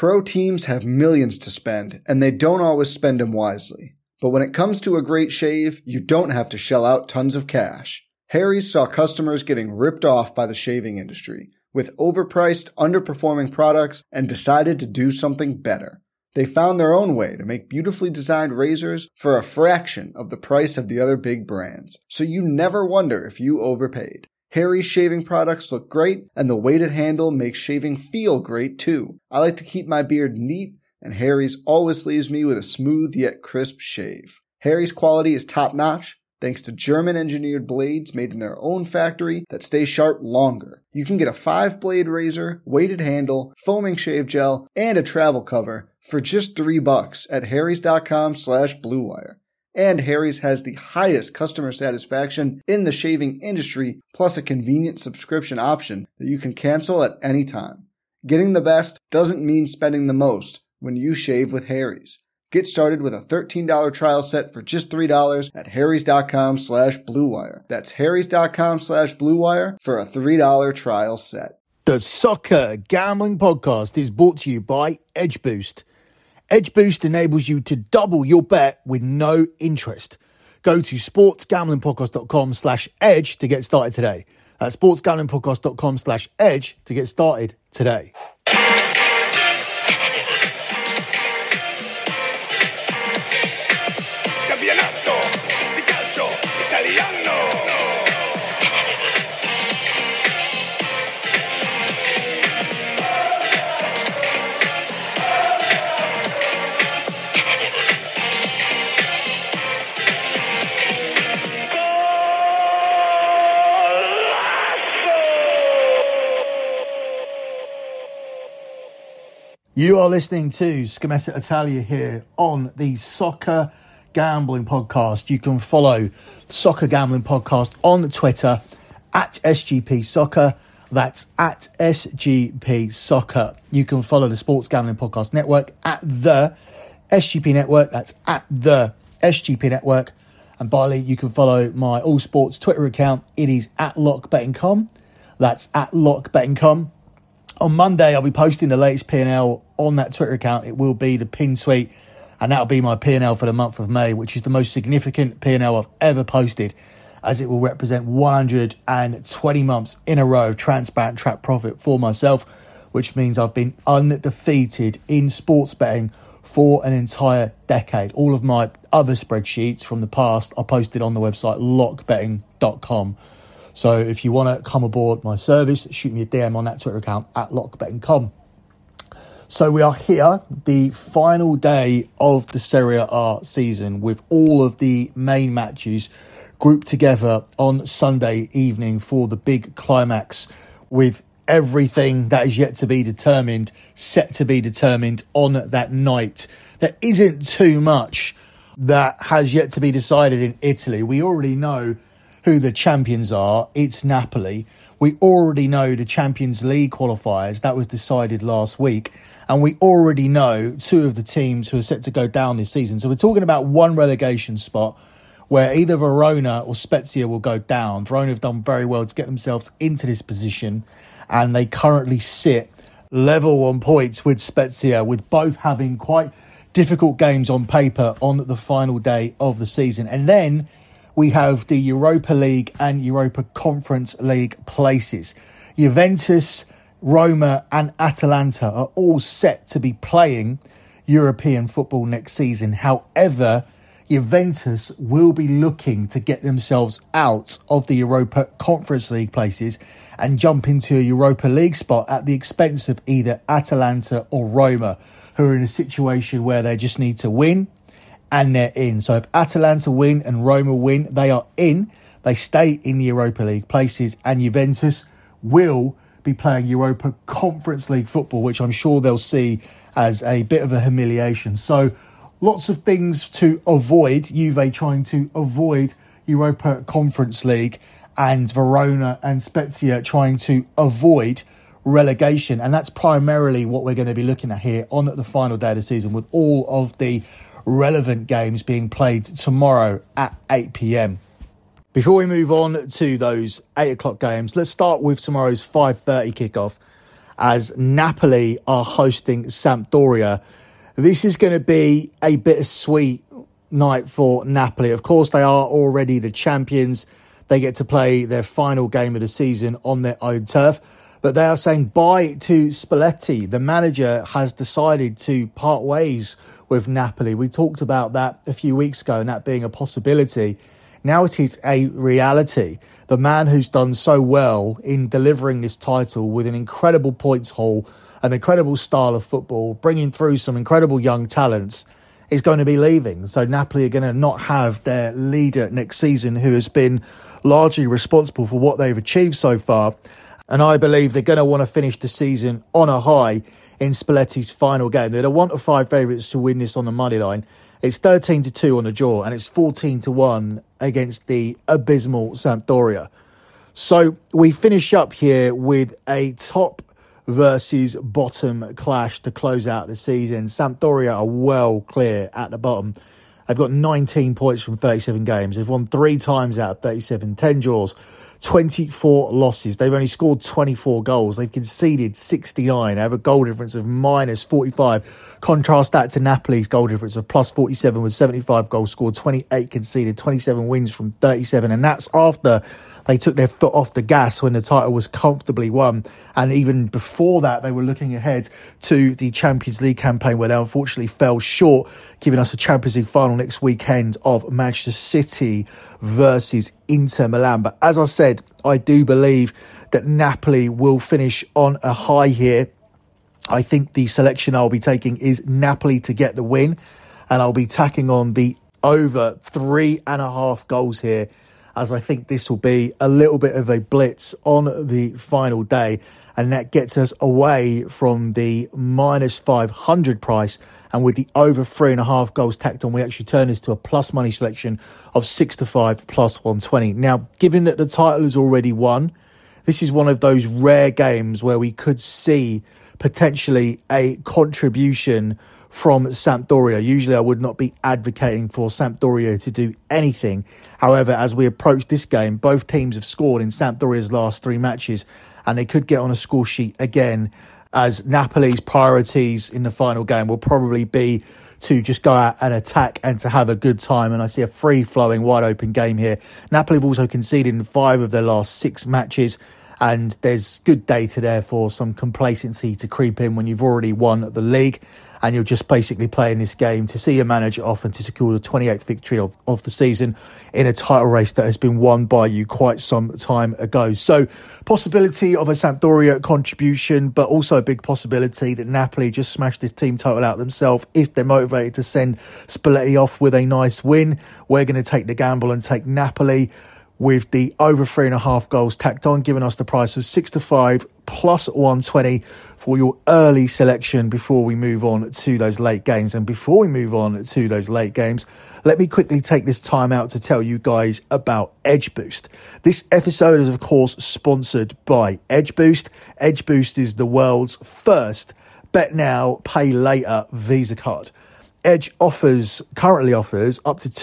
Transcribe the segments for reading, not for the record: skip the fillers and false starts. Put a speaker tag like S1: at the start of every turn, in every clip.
S1: Pro teams have millions to spend, and they don't always spend them wisely. But when it comes to a great shave, you don't have to shell out tons of cash. Harry's saw customers getting ripped off by the shaving industry with overpriced, underperforming products and decided to do something better. They found their own way to make beautifully designed razors for a fraction of the price of the other big brands, so you never wonder if you overpaid. Harry's shaving products look great, and the weighted handle makes shaving feel great too. I like to keep my beard neat, and Harry's always leaves me with a smooth yet crisp shave. Harry's quality is top-notch, thanks to German-engineered blades made in their own factory that stay sharp longer. You can get a 5-blade razor, weighted handle, foaming shave gel, and a travel cover for just $3 at harrys.com/bluewire. And Harry's has the highest customer satisfaction in the shaving industry, plus a convenient subscription option that you can cancel at any time. Getting the best doesn't mean spending the most when you shave with Harry's. Get started with a $13 trial set for just $3 at harrys.com/bluewire. That's harrys.com/bluewire for a $3 trial set.
S2: The Soccer Gambling Podcast is brought to you by Edge Boost. Edge Boost enables you to double your bet with no interest. Go to sportsgamblingpodcast.com/edge to get started today. That's sportsgamblingpodcast.com/edge to get started today.
S3: Campionato di calcio italiano.
S2: You are listening to Scommessa Italia here on the Soccer Gambling Podcast. You can follow the Soccer Gambling Podcast on Twitter at SGP Soccer. That's at SGP Soccer. You can follow the Sports Gambling Podcast Network at the SGP Network. That's at the SGP Network. And finally, you can follow my All Sports Twitter account. It is at LockBettingCom. That's at LockBettingCom. On Monday, I'll be posting the latest P&L on that Twitter account. It will be the pin tweet, and that'll be my P&L for the month of May, which is the most significant P&L I've ever posted, as it will represent 120 months in a row of transparent track profit for myself, which means I've been undefeated in sports betting for an entire decade. All of my other spreadsheets from the past are posted on the website lockbetting.com. So if you want to come aboard my service, shoot me a DM on that Twitter account at lockbetting.com. So we are here, the final day of the Serie A season, with all of the main matches grouped together on Sunday evening for the big climax, with everything that is yet to be determined, set to be determined on that night. There isn't too much that has yet to be decided in Italy. We already know who the champions are. It's Napoli. We already know the Champions League qualifiers. That was decided last week. And we already know two of the teams who are set to go down this season. So we're talking about one relegation spot where either Verona or Spezia will go down. Verona have done very well to get themselves into this position, and they currently sit level on points with Spezia, with both having quite difficult games on paper on the final day of the season. And then we have the Europa League and Europa Conference League places. Juventus, Roma and Atalanta are all set to be playing European football next season. However, Juventus will be looking to get themselves out of the Europa Conference League places and jump into a Europa League spot at the expense of either Atalanta or Roma, who are in a situation where they just need to win and they're in. So if Atalanta win and Roma win, they are in. They stay in the Europa League places, and Juventus will be playing Europa Conference League football, which I'm sure they'll see as a bit of a humiliation. So lots of things to avoid. Juve trying to avoid Europa Conference League, and Verona and Spezia trying to avoid relegation. And that's primarily what we're going to be looking at here on the final day of the season, with all of the relevant games being played tomorrow at 8 p.m. Before we move on to those 8 o'clock games, let's start with tomorrow's 5:30 kickoff. as Napoli are hosting Sampdoria. This is going to be a bittersweet night for Napoli. Of course, they are already the champions. They get to play their final game of the season on their own turf. But they are saying bye to Spalletti. The manager has decided to part ways with Napoli. We talked about that a few weeks ago and that being a possibility. Now it is a reality. The man who's done so well in delivering this title with an incredible points haul, an incredible style of football, bringing through some incredible young talents, is going to be leaving. So Napoli are going to not have their leader next season, who has been largely responsible for what they've achieved so far. And I believe they're going to want to finish the season on a high in Spalletti's final game. They're the 1-5 favourites to win this on the money line. It's 13-2 on the draw and it's 14-1 against the abysmal Sampdoria. So we finish up here with a top versus bottom clash to close out the season. Sampdoria are well clear at the bottom. They've got 19 points from 37 games. They've won 3 times out of 37, 10 draws, 24 losses. They've only scored 24 goals. They've conceded 69. They have a goal difference of minus 45. Contrast that to Napoli's goal difference of plus 47 with 75 goals scored, 28 conceded, 27 wins from 37. And that's after they took their foot off the gas when the title was comfortably won. And even before that, they were looking ahead to the Champions League campaign, where they unfortunately fell short, giving us a Champions League final next weekend of Manchester City versus Inter Milan. But as I said, I do believe that Napoli will finish on a high here. I think the selection I'll be taking is Napoli to get the win, and I'll be tacking on the over 3.5 goals here, as I think this will be a little bit of a blitz on the final day, and that gets us away from the minus 500 price. And with the over 3.5 goals tacked on, we actually turn this to a plus money selection of 6-5 plus 120. Now, given that the title is already won, this is one of those rare games where we could see potentially a contribution from Sampdoria. Usually I would not be advocating for Sampdoria to do anything. However, as we approach this game, both teams have scored in Sampdoria's last 3 matches, and they could get on a score sheet again, as Napoli's priorities in the final game will probably be to just go out and attack and to have a good time. And I see a free-flowing, wide-open game here. Napoli have also conceded in 5 of their last 6 matches, and there's good data there for some complacency to creep in when you've already won the league, and you're just basically playing this game to see your manager off and to secure the 28th victory of the season in a title race that has been won by you quite some time ago. So possibility of a Sampdoria contribution, but also a big possibility that Napoli just smash this team total out themselves if they're motivated to send Spalletti off with a nice win. We're going to take the gamble and take Napoli with the over 3.5 goals tacked on, giving us the price of 6-5 plus 120 for your early selection before we move on to those late games. And before we move on to those late games, let me quickly take this time out to tell you guys about Edge Boost. This episode is, of course, sponsored by Edge Boost. Edge Boost is the world's first bet now, pay later Visa card. Edge currently offers up to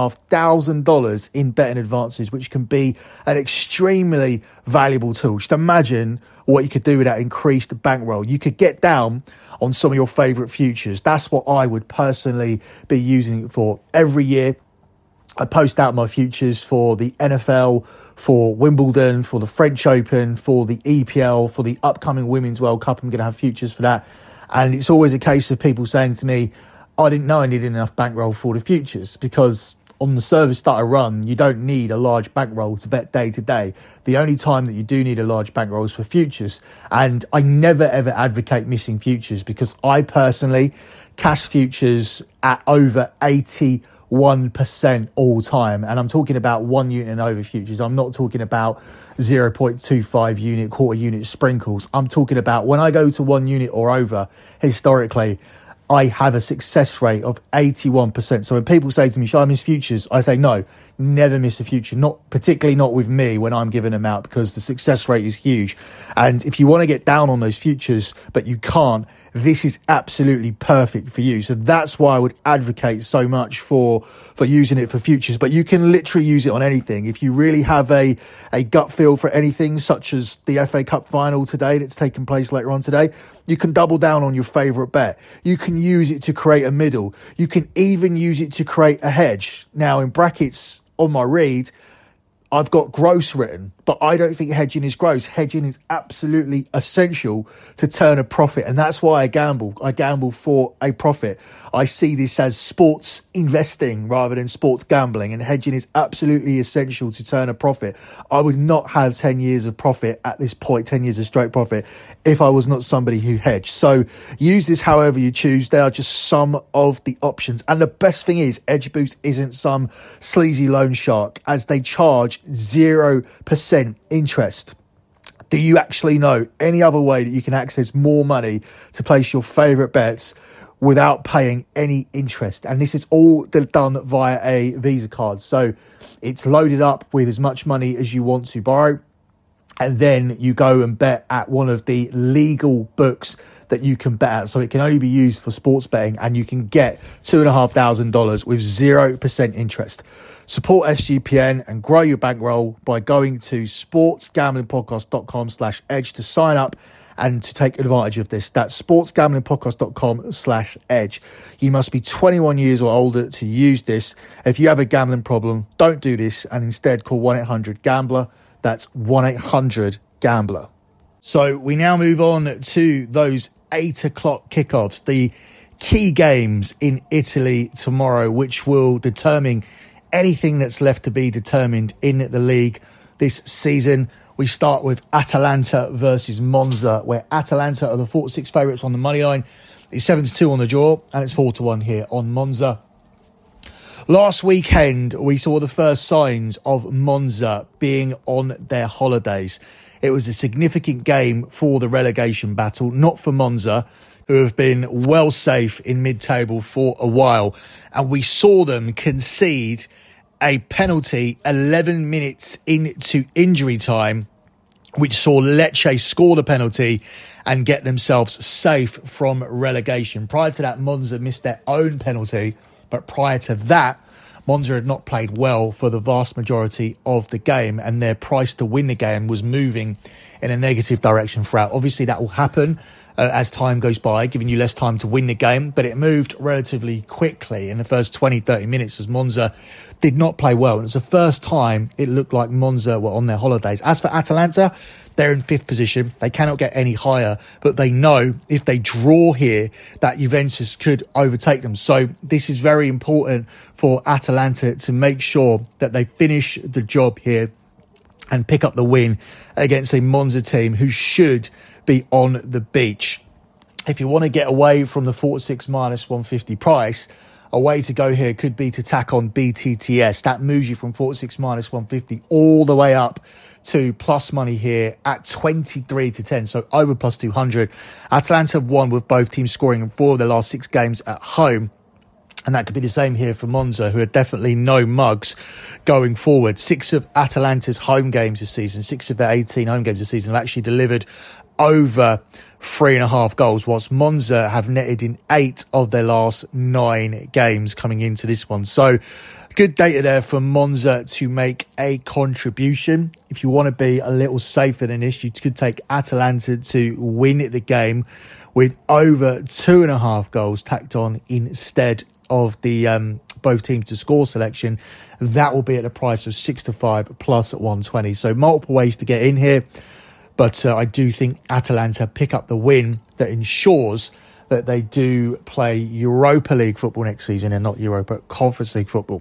S2: $2,500 in betting advances, which can be an extremely valuable tool. Just imagine what you could do with that increased bankroll. You could get down on some of your favourite futures. That's what I would personally be using it for. Every year, I post out my futures for the NFL, for Wimbledon, for the French Open, for the EPL, for the upcoming Women's World Cup. I'm going to have futures for that. And it's always a case of people saying to me, I didn't know I needed enough bankroll for the futures, because on the service that I run, you don't need a large bankroll to bet day to day. The only time that you do need a large bankroll is for futures. And I never ever advocate missing futures, because I personally cash futures at over 81% all time. And I'm talking about 1 unit and over futures. I'm not talking about 0.25 unit, quarter unit sprinkles. I'm talking about when I go to 1 unit or over, historically, I have a success rate of 81%. So when people say to me, should I miss futures? I say, no, never miss a future, particularly not with me when I'm giving them out, because the success rate is huge. And if you want to get down on those futures, but you can't, this is absolutely perfect for you. So that's why I would advocate so much for using it for futures. But you can literally use it on anything. If you really have a gut feel for anything, such as the FA Cup final today that's taking place later on today, you can double down on your favourite bet. You can use it to create a middle. You can even use it to create a hedge. Now, in brackets on my read, I've got gross written, but I don't think hedging is gross. Hedging is absolutely essential to turn a profit. And that's why I gamble. I gamble for a profit. I see this as sports investing rather than sports gambling. And hedging is absolutely essential to turn a profit. I would not have 10 years of profit at this point, 10 years of straight profit, if I was not somebody who hedged. So use this however you choose. They are just some of the options. And the best thing is, Edge Boost isn't some sleazy loan shark, as they charge 0% interest. Do you actually know any other way that you can access more money to place your favourite bets without paying any interest? And this is all done via a Visa card. So it's loaded up with as much money as you want to borrow. And then you go and bet at one of the legal books that you can bet at. So it can only be used for sports betting, and you can get $2,500 with 0% interest. Support SGPN and grow your bankroll by going to sportsgamblingpodcast.com/edge to sign up and to take advantage of this. That's sportsgamblingpodcast.com/edge. You must be 21 years or older to use this. If you have a gambling problem, don't do this, and instead call 1-800-GAMBLER. That's 1-800-GAMBLER. So we now move on to those 8 o'clock kickoffs, the key games in Italy tomorrow, which will determine anything that's left to be determined in the league this season. We start with Atalanta versus Monza, where Atalanta are the 4-6 favourites on the money line. It's 7-2 on the draw, and it's 4-1 here on Monza. Last weekend, we saw the first signs of Monza being on their holidays. It was a significant game for the relegation battle, not for Monza, who have been well safe in mid-table for a while. And we saw them concede a penalty 11 minutes into injury time, which saw Lecce score the penalty and get themselves safe from relegation. Prior to that, Monza missed their own penalty, but prior to that, Monza had not played well for the vast majority of the game, and their price to win the game was moving in a negative direction throughout. Obviously, that will happen as time goes by, giving you less time to win the game, but it moved relatively quickly in the first 20-30 minutes as Monza did not play well. And it was the first time it looked like Monza were on their holidays. As for Atalanta, they're in 5th position. They cannot get any higher, but they know if they draw here that Juventus could overtake them. So this is very important for Atalanta to make sure that they finish the job here and pick up the win against a Monza team who should be on the beach. If you want to get away from the 4-6 minus 150 price, a way to go here could be to tack on BTTS. That moves you from 4-6 minus 150 all the way up to plus money here at 23-10, so over plus 200. Atalanta have won with both teams scoring in 4 of their last 6 games at home. And that could be the same here for Monza, who are definitely no mugs going forward. 6 of Atalanta's home games this season, 6 of their 18 home games this season have actually delivered over 3.5 goals, whilst Monza have netted in 8 of their last 9 games coming into this one. So good data there for Monza to make a contribution. If you want to be a little safer than this, you could take Atalanta to win the game with over 2.5 goals tacked on instead of the both teams to score selection. That will be at a price of 6-5 plus at 120. So multiple ways to get in here. But I do think Atalanta pick up the win that ensures that they do play Europa League football next season and not Europa Conference League football.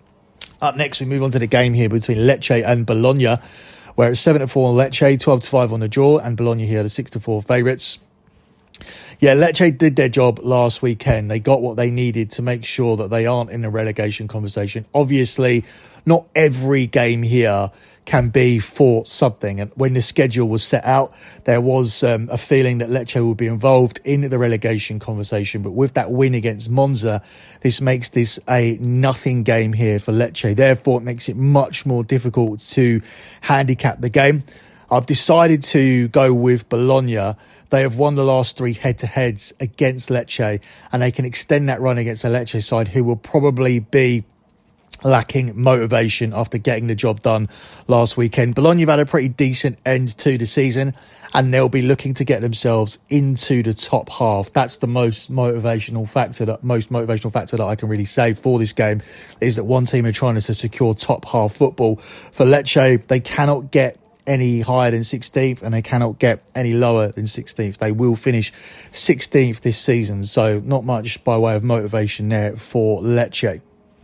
S2: Up next, we move on to the game here between Lecce and Bologna, where it's 7-4 on Lecce, 12-5 on the draw, and Bologna here are the 6-4 favourites. Yeah, Lecce did their job last weekend. They got what they needed to make sure that they aren't in a relegation conversation. Obviously, not every game here can be for something. And when the schedule was set out, there was a feeling that Lecce would be involved in the relegation conversation. But with that win against Monza, this makes this a nothing game here for Lecce. Therefore, it makes it much more difficult to handicap the game. I've decided to go with Bologna. They have won the last 3 head-to-heads against Lecce, and they can extend that run against a Lecce side who will probably be lacking motivation after getting the job done last weekend. Bologna have had a pretty decent end to the season, and they'll be looking to get themselves into the top half. That's the most motivational factor that I can really say for this game, is that one team are trying to secure top half football. For Lecce, they cannot get any higher than 16th, and they cannot get any lower than 16th. They will finish 16th this season, so not much by way of motivation there for Lecce.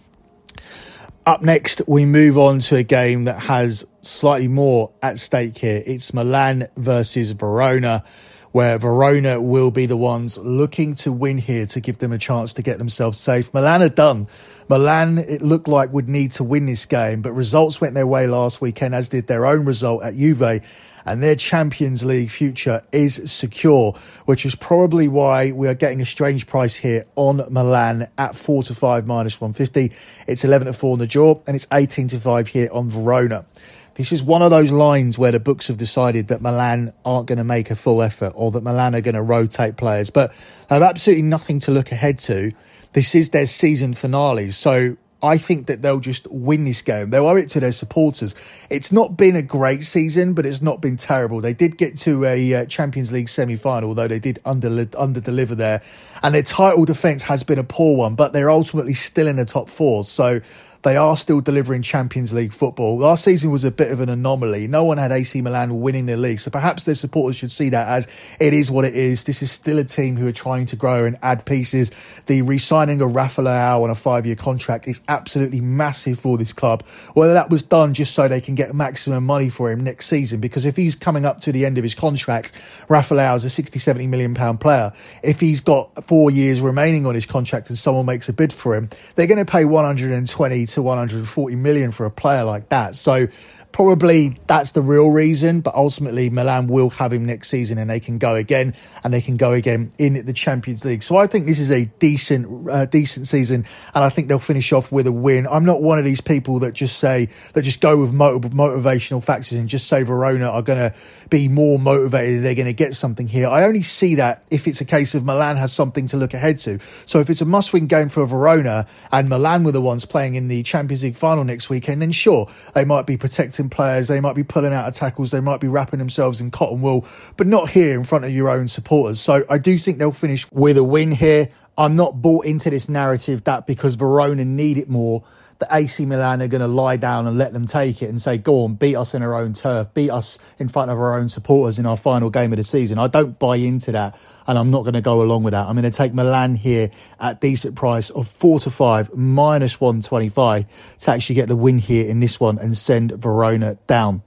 S2: Up next, we move on to a game that has slightly more at stake here. It's Milan versus Verona, where Verona will be the ones looking to win here to give them a chance to get themselves safe. Milan are done. Milan, it looked like, would need to win this game, but results went their way last weekend, as did their own result at Juve, and their Champions League future is secure, which is probably why we are getting a strange price here on Milan at 4-5 minus 150. It's 11-4 on the draw, and it's 18-5 here on Verona. This is one of those lines where the books have decided that Milan aren't going to make a full effort, or that Milan are going to rotate players, but they have absolutely nothing to look ahead to. This is their season finale, so I think that they'll just win this game. They'll owe it to their supporters. It's not been a great season, but it's not been terrible. They did get to a Champions League semi-final, although they did under-deliver there. And their title defence has been a poor one, but they're ultimately still in the top 4. So they are still delivering Champions League football. Last season was a bit of an anomaly. No one had AC Milan winning the league. So perhaps their supporters should see that as it is what it is. This is still a team who are trying to grow and add pieces. The re-signing of Rafa Leao on a 5-year contract is absolutely massive for this club. Whether that was done just so they can get maximum money for him next season, because if he's coming up to the end of his contract, Rafa Leao is a £60-70 million player. If he's got 4 years remaining on his contract and someone makes a bid for him, they're going to pay 120 to 140 million for a player like that. So probably that's the real reason, but ultimately Milan will have him next season, and they can go again, and they can go again in the Champions League. So I think this is a decent season, and I think they'll finish off with a win. I'm not one of these people that just go with motivational factors and just say Verona are going to be more motivated, they're going to get something here. I only see that if it's a case of Milan has something to look ahead to. So if it's a must-win game for Verona and Milan were the ones playing in the Champions League final next weekend, then sure, they might be protecting players, they might be pulling out of tackles, they might be wrapping themselves in cotton wool, but not here in front of your own supporters. So I do think they'll finish with a win here. I'm not bought into this narrative that because Verona need it more, the AC Milan are going to lie down and let them take it and say, go on, beat us in our own turf, beat us in front of our own supporters in our final game of the season. I don't buy into that, and I'm not going to go along with that. I'm going to take Milan here at decent price of 4-5 minus 125 to actually get the win here in this one and send Verona down.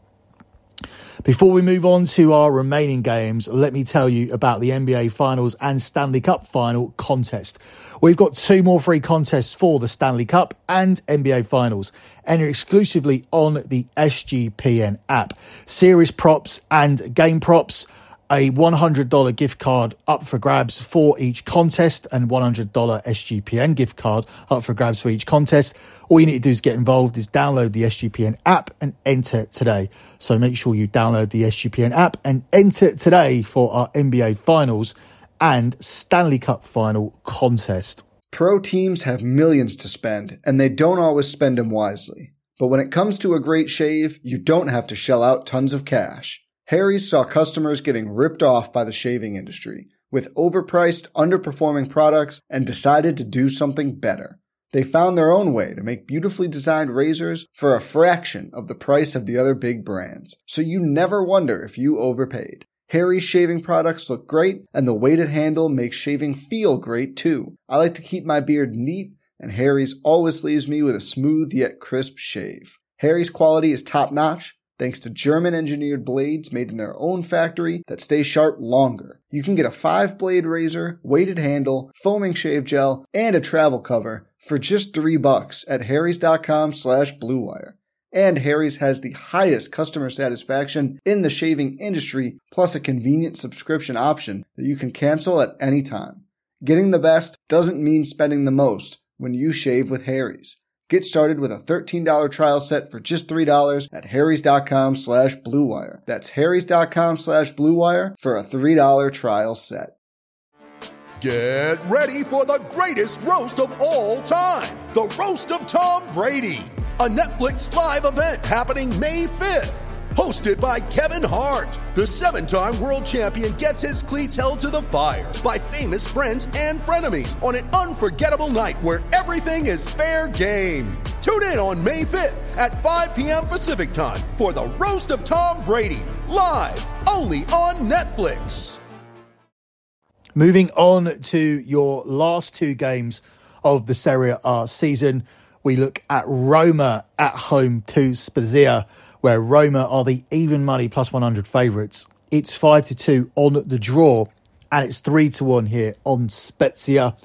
S2: Before we move on to our remaining games, let me tell you about the NBA Finals and Stanley Cup Final contest. We've got 2 more free contests for the Stanley Cup and NBA Finals. Enter exclusively on the SGPN app. Series props and game props. A $100 gift card up for grabs for each contest, and $100 SGPN gift card up for grabs for each contest. All you need to do is get involved, is download the SGPN app and enter today. So make sure you download the SGPN app and enter today for our NBA Finals and Stanley Cup Final contest.
S1: Pro teams have millions to spend, and they don't always spend them wisely. But when it comes to a great shave, you don't have to shell out tons of cash. Harry's saw customers getting ripped off by the shaving industry with overpriced, underperforming products and decided to do something better. They found their own way to make beautifully designed razors for a fraction of the price of the other big brands, so you never wonder if you overpaid. Harry's shaving products look great, and the weighted handle makes shaving feel great too. I like to keep my beard neat, and Harry's always leaves me with a smooth yet crisp shave. Harry's quality is top-notch, thanks to German-engineered blades made in their own factory that stay sharp longer. You can get a 5-blade razor, weighted handle, foaming shave gel, and a travel cover for just $3 at harrys.com/bluewire. And Harry's has the highest customer satisfaction in the shaving industry, plus a convenient subscription option that you can cancel at any time. Getting the best doesn't mean spending the most when you shave with Harry's. Get started with a $13 trial set for just $3 at harrys.com/bluewire. That's harrys.com/bluewire for a $3 trial set.
S4: Get ready for the greatest roast of all time, the Roast of Tom Brady, a Netflix live event happening May 5th. Hosted by Kevin Hart, the 7-time world champion gets his cleats held to the fire by famous friends and frenemies on an unforgettable night where everything is fair game. Tune in on May 5th at 5 p.m. Pacific time for the Roast of Tom Brady, live only on Netflix.
S2: Moving on to your last two games of the Serie A season, we look at Roma at home to Spezia, where Roma are the even money plus 100 favourites. It's 5-2 on the draw, and it's 3-1 here on Spezia.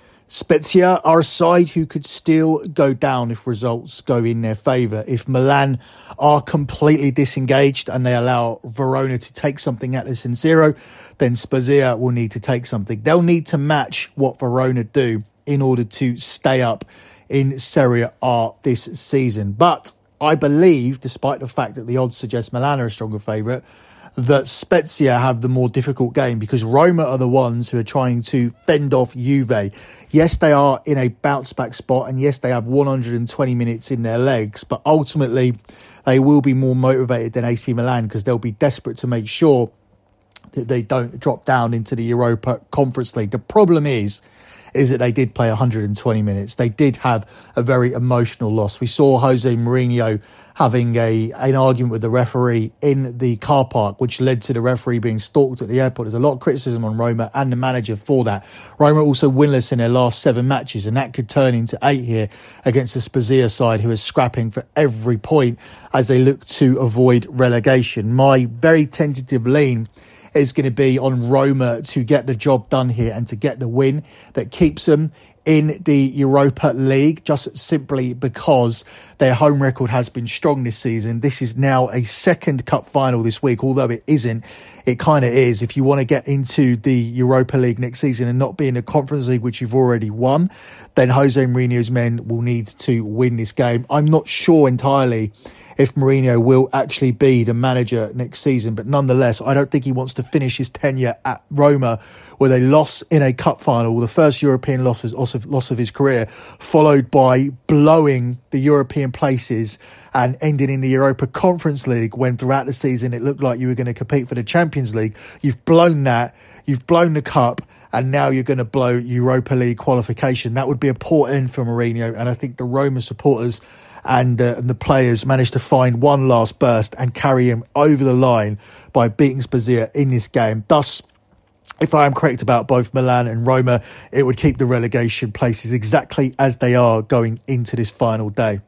S2: Spezia are a side who could still go down if results go in their favour. If Milan are completely disengaged and they allow Verona to take something at the San Siro, then Spezia will need to take something. They'll need to match what Verona do in order to stay up in Serie A this season. But I believe, despite the fact that the odds suggest Milan are a stronger favourite, that Spezia have the more difficult game because Roma are the ones who are trying to fend off Juve. Yes, they are in a bounce-back spot, and yes, they have 120 minutes in their legs, but ultimately they will be more motivated than AC Milan because they'll be desperate to make sure that they don't drop down into the Europa Conference League. The problem is that they did play 120 minutes. They did have a very emotional loss. We saw Jose Mourinho having an argument with the referee in the car park, which led to the referee being stalked at the airport. There's a lot of criticism on Roma and the manager for that. Roma also winless in their last 7 matches, and that could turn into 8 here against the Spezia side, who is scrapping for every point as they look to avoid relegation. My very tentative lean is going to be on Roma to get the job done here and to get the win that keeps them in the Europa League, just simply because their home record has been strong this season. This is now a second cup final this week, although it isn't. It kind of is. If you want to get into the Europa League next season and not be in the Conference League, which you've already won, then Jose Mourinho's men will need to win this game. I'm not sure entirely if Mourinho will actually be the manager next season. But nonetheless, I don't think he wants to finish his tenure at Roma with a loss in a cup final, the first European loss of his career, followed by blowing the European places and ending in the Europa Conference League when throughout the season it looked like you were going to compete for the Champions League. You've blown that, you've blown the cup, and now you're going to blow Europa League qualification. That would be a poor end for Mourinho, and I think the Roma supporters and the players managed to find one last burst and carry him over the line by beating Spezia in this game. Thus, if I am correct about both Milan and Roma, it would keep the relegation places exactly as they are going into this final day.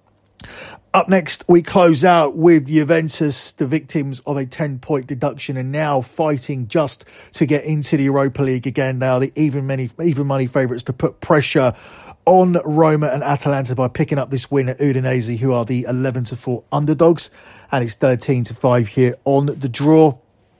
S2: Up next, we close out with Juventus, the victims of a 10-point deduction and now fighting just to get into the Europa League again. They are the even money favourites to put pressure on Roma and Atalanta by picking up this win at Udinese, who are the 11-4 underdogs, and it's 13-5 here on the draw.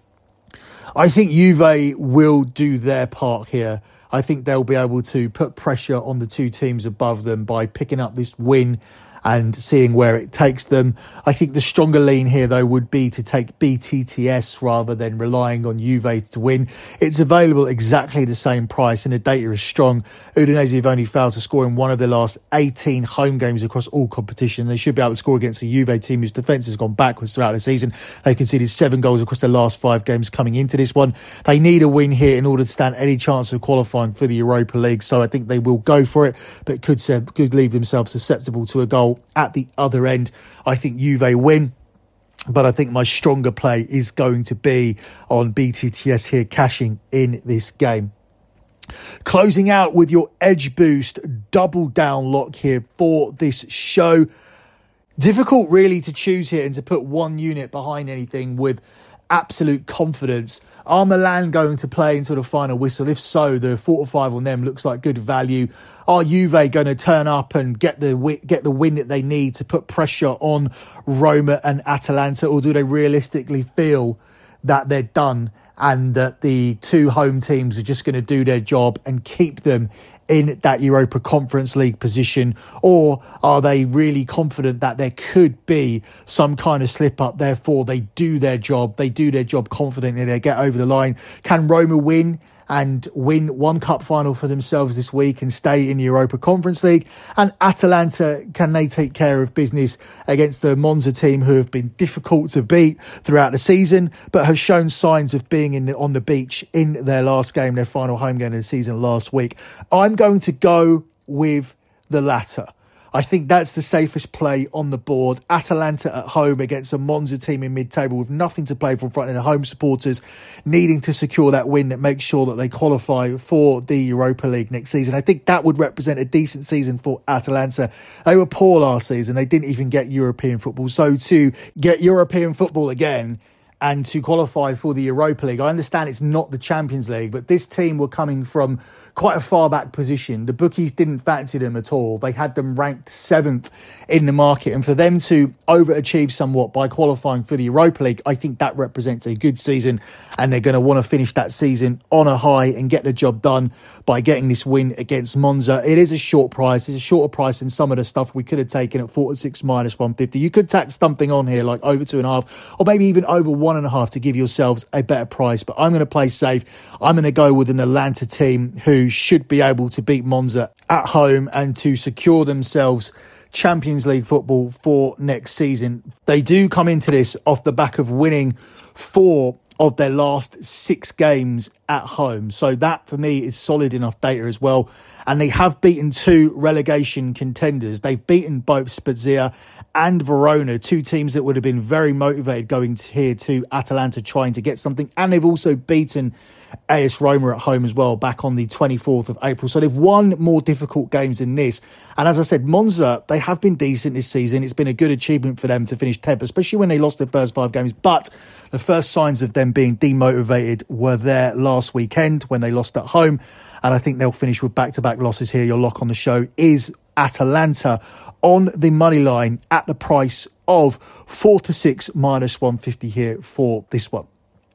S2: I think Juve will do their part here. I think they'll be able to put pressure on the two teams above them by picking up this win and seeing where it takes them. I think the stronger lean here, though, would be to take BTTS rather than relying on Juve to win. It's available exactly the same price and the data is strong. Udinese have only failed to score in one of their last 18 home games across all competition. They should be able to score against a Juve team whose defence has gone backwards throughout the season. They conceded 7 goals across their last 5 games coming into this one. They need a win here in order to stand any chance of qualifying for the Europa League, so I think they will go for it, but could leave themselves susceptible to a goal at the other end. I think Juve win, but I think my stronger play is going to be on BTTS here, cashing in this game. Closing out with your Edge Boost double down lock here for this show. Difficult really to choose here and to put one unit behind anything with absolute confidence. Are Milan going to play until the final whistle? If so, the 4-5 on them looks like good value. Are Juve going to turn up and get the win that they need to put pressure on Roma and Atalanta, or do they realistically feel that they're done and that the two home teams are just going to do their job and keep them in that Europa Conference League position? Or are they really confident that there could be some kind of slip up, therefore they do their job confidently, they get over the line? Can Roma win and win one cup final for themselves this week and stay in the Europa Conference League? And Atalanta, can they take care of business against the Monza team, who have been difficult to beat throughout the season, but have shown signs of being on the beach in their last game, their final home game of the season last week? I'm going to go with the latter. I think that's the safest play on the board. Atalanta at home against a Monza team in mid-table with nothing to play for in front of the home supporters, needing to secure that win that makes sure that they qualify for the Europa League next season. I think that would represent a decent season for Atalanta. They were poor last season. They didn't even get European football. So to get European football again and to qualify for the Europa League, I understand it's not the Champions League, but this team were coming from quite a far back position. The bookies didn't fancy them at all. They had them ranked 7th in the market. And for them to overachieve somewhat by qualifying for the Europa League, I think that represents a good season. And they're going to want to finish that season on a high and get the job done by getting this win against Monza. It is a short price. It's a shorter price than some of the stuff we could have taken at 4-6 minus 150. You could tack something on here like over 2.5 or maybe even over 1.5 to give yourselves a better price. But I'm going to play safe. I'm going to go with an Atalanta team who should be able to beat Monza at home and to secure themselves Champions League football for next season. They do come into this off the back of winning 4 of their last 6 games at home. So that for me is solid enough data as well. And they have beaten 2 relegation contenders. They've beaten both Spezia and Verona, 2 teams that would have been very motivated going here to Atalanta trying to get something. And they've also beaten AS Roma at home as well back on the 24th of April. So they've won more difficult games than this. And as I said, Monza, they have been decent this season. It's been a good achievement for them to finish 10th, especially when they lost their first 5 games. But the first signs of them being demotivated were there last weekend when they lost at home. And I think they'll finish with back-to-back losses here. Your lock on the show is Atalanta on the money line at the price of 4-6 minus 150 here for this one.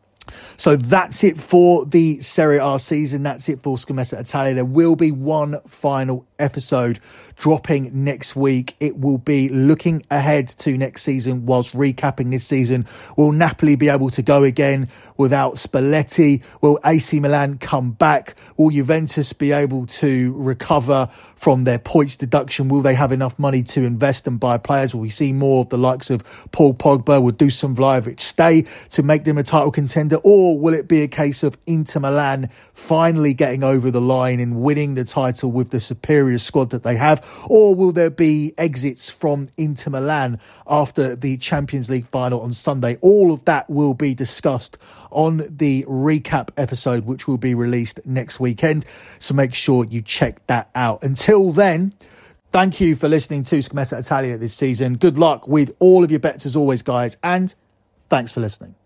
S2: So that's it for the Serie A season. That's it for Scommessa Italia. There will be one final episode dropping next week. It will be looking ahead to next season whilst recapping this season. Will Napoli be able to go again without Spalletti? Will AC Milan come back? Will Juventus be able to recover from their points deduction? Will they have enough money to invest and buy players? Will we see more of the likes of Paul Pogba? Will Dusan Vlahovic stay to make them a title contender? Or will it be a case of Inter Milan finally getting over the line and winning the title with the superior squad that they have? Or will there be exits from Inter Milan after the Champions League final on Sunday? All of that will be discussed on the recap episode, which will be released next weekend. So make sure you check that out. Until then, thank you for listening to Scommessa Italia this season. Good luck with all of your bets as always, guys, and thanks for listening.